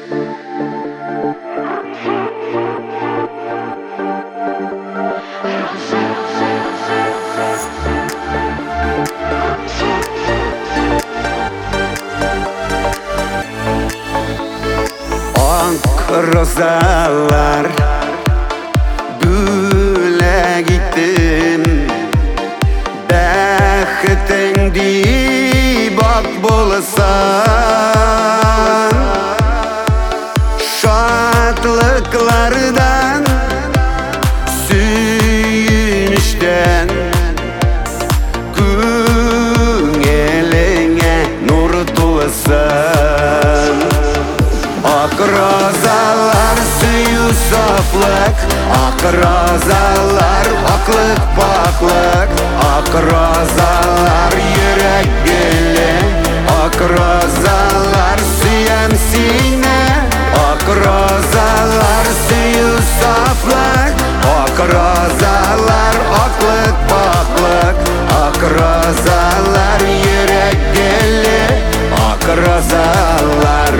Rozalar güle gittim, baxtingdi bak bolasan, şadlıklardan suyunishdan ko'ngilinga nur to'lasan. Ak rozalar suyu saflık, ak rozalar aklık paklık, ak rozalar yürek gülü, ak rozalar suyam seni, ak rozalar suyu saflık, ak rozalar aklık paklık, ak rozalar yürek gülü, ak rozalar.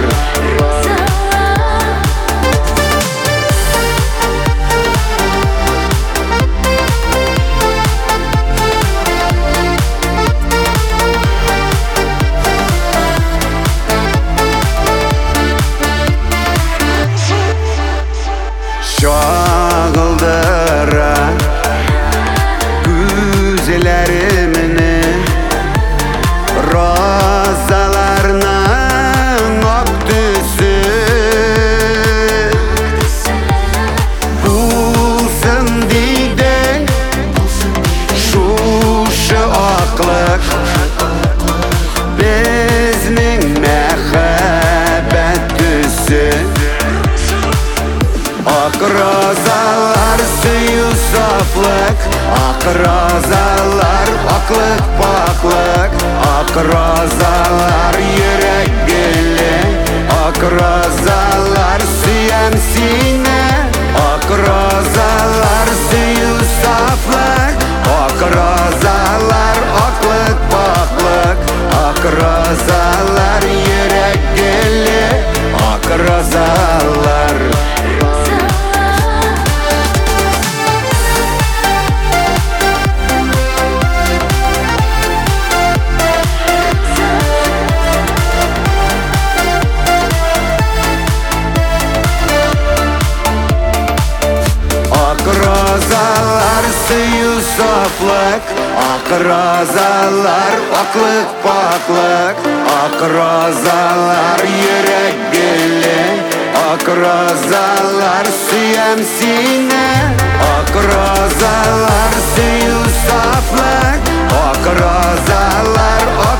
Şağıldıra güzellerimini, rozalarına noktüsü bulsun diyden şu aklık bizning mehabbet tüsü. Ak rozalar suyu saflık, ak rozalar aklık paklık, ak rozalar yürek gülü, ak rozalar suyam seni, ak rozalar suyu saflık, ak rozalar aklık paklık, ak rozalar yürek gülü, ak rozalar. Rozalar suyu saflık, ak rozalar aklık paklık, ak rozalar yürek gülü, ak rozalar suyam seni, ak rozalar suyu saflık, ak rozalar